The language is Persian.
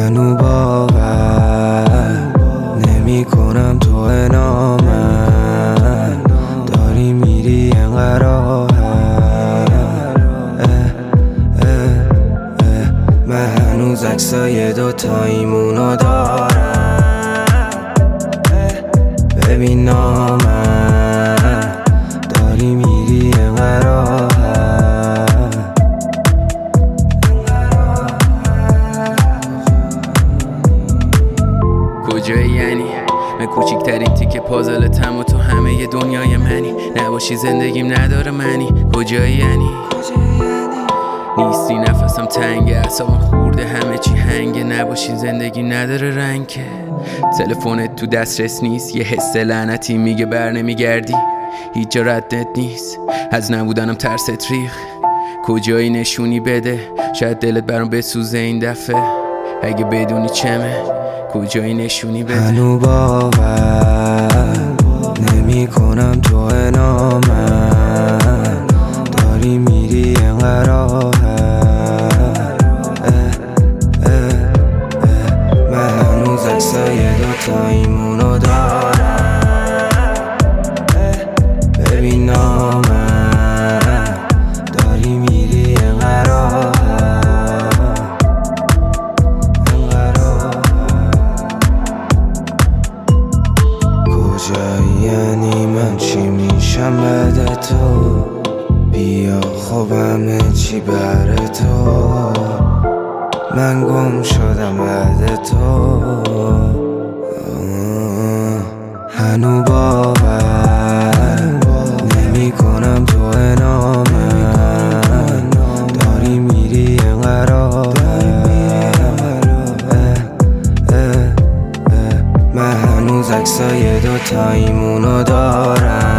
هنو باور نمی کنم تو نامن داری میری انقدر راحت. من هنوز عکسای دوتاییمونو دارم. ببین نامن داری میری انقدر راحت. کجایی یعنی؟ من کوچیکترین تیکه پازلتم و تو همه ی دنیای منی. نباشی زندگیم نداره منی. کجایی یعنی؟ نیستی نفسم تنگه، اعصابم خورده، همه چی هنگه. نباشی زندگی نداره رنگ که. تلفنت تو دسترس نیست، یه حس لعنتی میگه بر نمیگردی. هیچ جا ردت نیست، از نبودنم ترست ریخ. کجایی نشونی بده، شاید دلت برام بسوزه این دفعه. اگه بدونی چمه، کجایی نشونی بده. هنو باور نمی کنم تو نامن داری میری انقدر راحت. من هنوز عکسای دوتاییمونو دارم. ببین نامن داری میری انقدر راحت. کجایی یعنی؟ من چی میشم بعد تو؟ بیا خب همه چی بر تو. من گم شدم بعد تو. هنو باور نمی کنم تو نامن داری میری انقدر راحت. من هنوز عکسای دوتاییمونو دارم.